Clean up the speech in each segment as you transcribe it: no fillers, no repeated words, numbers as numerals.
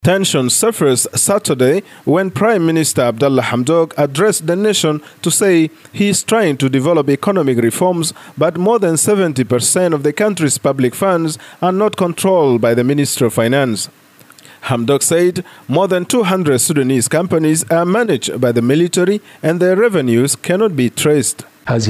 Tension surfaced Saturday when Prime Minister Abdallah Hamdok addressed the nation to say he is trying to develop economic reforms, but more than 70% of the country's public funds are not controlled by the Ministry of Finance. Hamdok said more than 200 Sudanese companies are managed by the military and their revenues cannot be traced.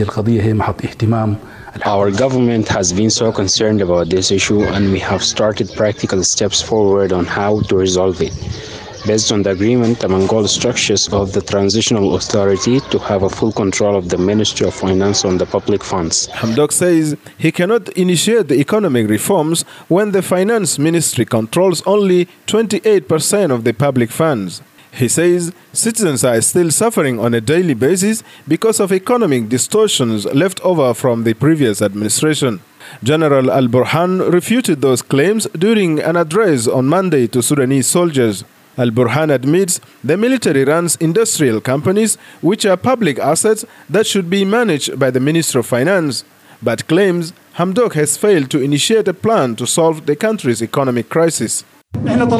Our government has been so concerned about this issue, and we have started practical steps forward on how to resolve it, based on the agreement among all structures of the Transitional Authority to have a full control of the Ministry of Finance on the public funds. Hamdok says he cannot initiate the economic reforms when the Finance Ministry controls only 28% of the public funds. He says citizens are still suffering on a daily basis because of economic distortions left over from the previous administration. General Al-Burhan refuted those claims during an address on Monday to Sudanese soldiers. Al-Burhan admits the military runs industrial companies which are public assets that should be managed by the Ministry of Finance, but claims Hamdok has failed to initiate a plan to solve the country's economic crisis. We have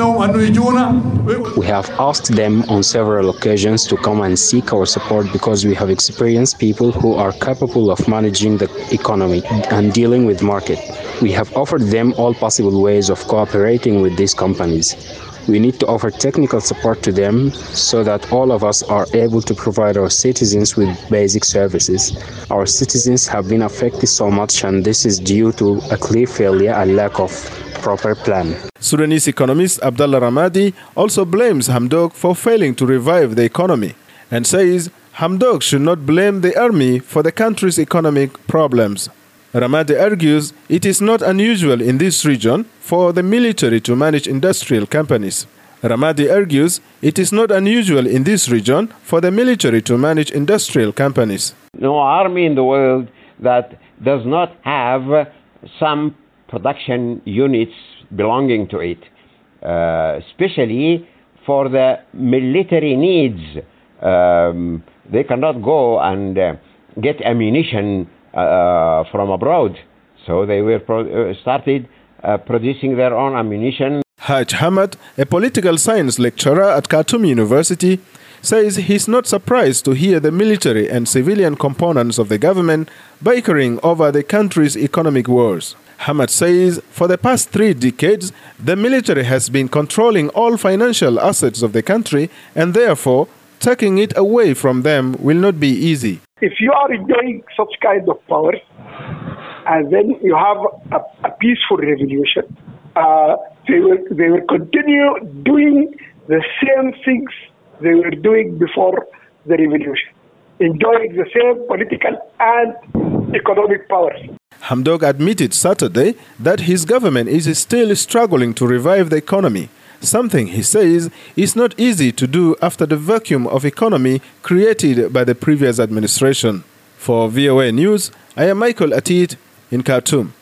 asked them on several occasions to come and seek our support because we have experienced people who are capable of managing the economy and dealing with market. We have offered them all possible ways of cooperating with these companies. We need to offer technical support to them so that all of us are able to provide our citizens with basic services. Our citizens have been affected so much, and this is due to a clear failure and lack of proper plan. Sudanese economist Abdallah Ramadi also blames Hamdok for failing to revive the economy and says Hamdok should not blame the army for the country's economic problems. Ramadi argues it is not unusual in this region for the military to manage industrial companies. Ramadi argues it is not unusual in this region for the military to manage industrial companies. No army in the world that does not have some production units belonging to it, especially for the military needs. They cannot go and get ammunition from abroad, so they were started producing their own ammunition. Haj Hamad, a political science lecturer at Khartoum University, says he's not surprised to hear the military and civilian components of the government bickering over the country's economic woes. Hamad says for the past 3 decades, the military has been controlling all financial assets of the country, and therefore taking it away from them will not be easy. If you are enjoying such kind of power, and then you have a peaceful revolution, they will continue doing the same things they were doing before the revolution, enjoying the same political and economic powers. Hamdok admitted Saturday that his government is still struggling to revive the economy, something he says is not easy to do after the vacuum of economy created by the previous administration. For VOA News, I am Michael Atit in Khartoum.